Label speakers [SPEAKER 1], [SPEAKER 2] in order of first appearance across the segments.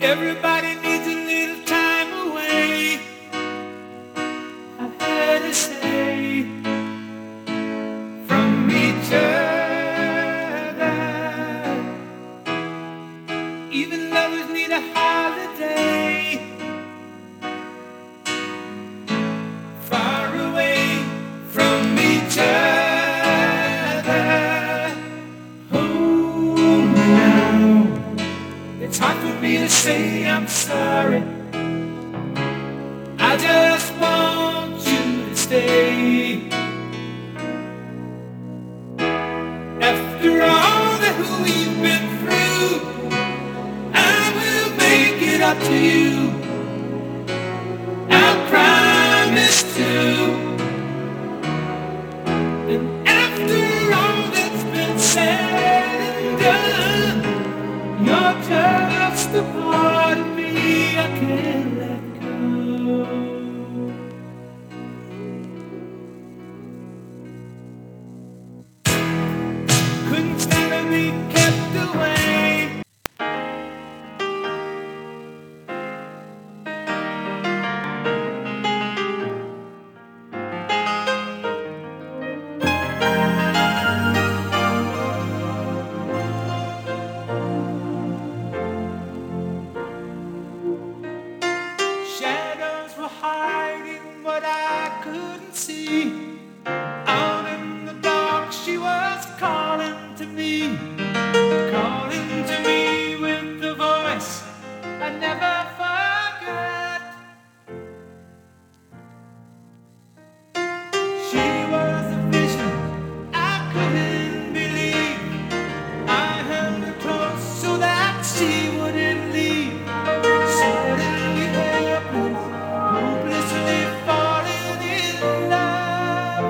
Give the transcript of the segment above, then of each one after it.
[SPEAKER 1] Everybody needs a little time away. I had to say from each other. Even lovers need a holiday. Far away from each other. Oh, now it's hard for me to say I'm sorry. I just want you to stay. After all that we've been through, I will make it up to you. I promise to. And after all that's been said and done, you're just a part of me I can't let go. Couldn't stand to be kept away. Shadows were hiding what I couldn't see. Out in the dark she was calling to me. Calling to me with the voice I never forgot. She was a vision I couldn't believe. I held her close so that she wouldn't leave. Suddenly helpless, hopelessly falling in love.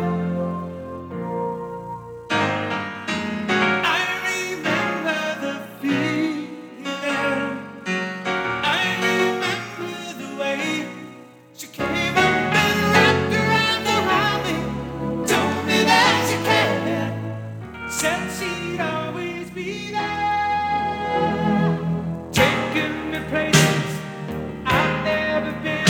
[SPEAKER 1] I remember the feeling. I remember the way she came up and wrapped her arms around me. Told me that she cared. Said she'd always be there. Taking me places I've never been.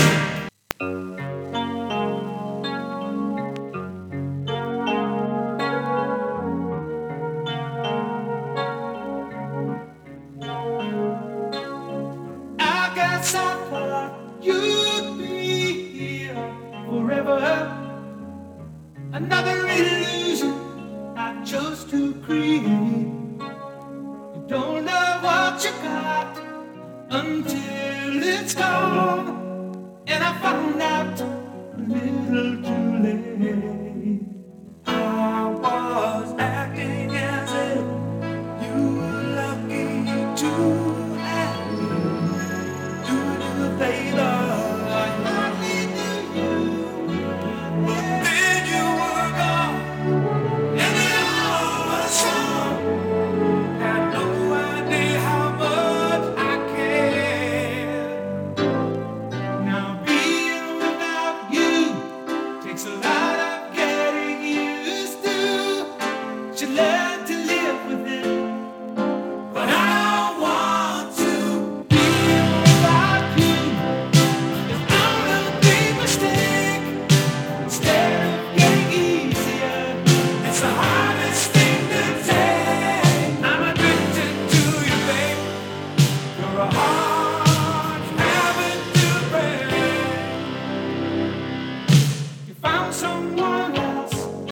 [SPEAKER 1] I guess I thought you'd be here forever. Another illusion I chose to create. You don't know what you got until it's gone. And I found out a little too late. I was acting as if you were lucky to have me. Do you a favor? I hardly knew you. But then you were gone, and it all was wrong. Had no idea how much I cared. Now being without you takes a lot of getting used to. Should learn to